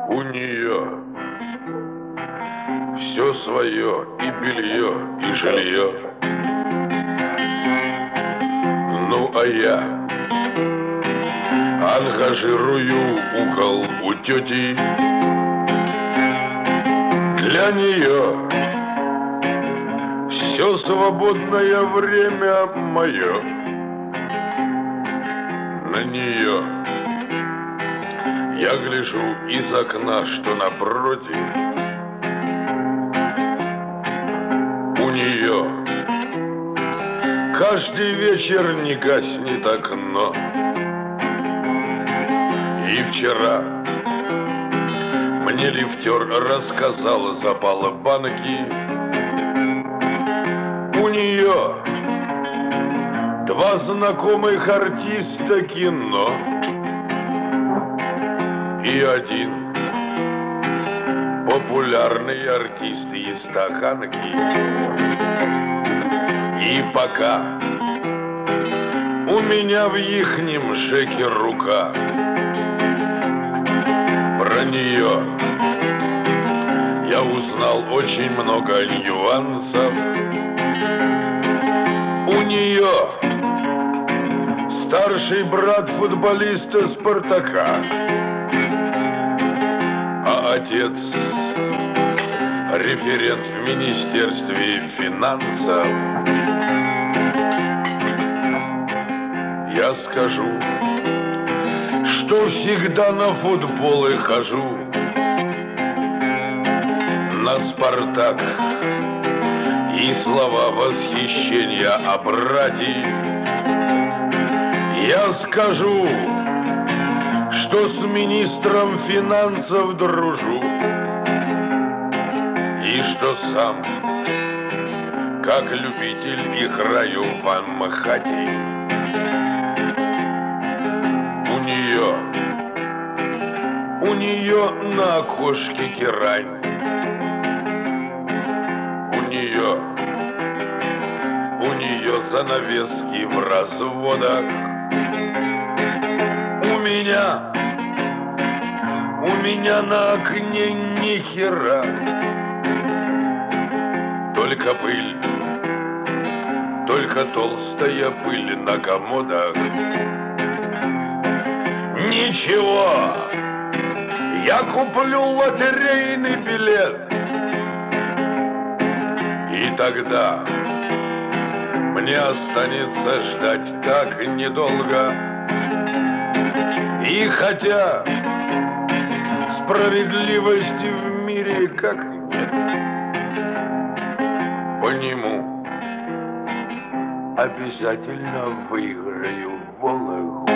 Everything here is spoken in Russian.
У нее все свое, и белье, и жилье. Ну, а я ангажирую угол у тети. Для нее все свободное время мое. На нее я гляжу из окна, что напротив. У нее каждый вечер не гаснет окно. И вчера мне лифтер рассказал запалы банки. У нее два знакомых артиста кино и один популярный артист из стаканки. И пока у меня в ихнем шеке рука, про нее я узнал очень много нюансов. У нее старший брат футболиста «Спартака», а отец референт в Министерстве финансов. Я скажу, что всегда на футболы хожу, на «Спартак», и слова восхищения о брате. Я скажу, что с министром финансов дружу, и что сам, как любитель, играю в Амхате. У нее на окошке герань. У нее занавески в разводах. У меня на окне ни хера, только пыль, только толстая пыль на комодах. Ничего, я куплю лотерейный билет, и тогда мне останется ждать так недолго. И хотя справедливости в мире как нет, по нему обязательно выиграю Вологу.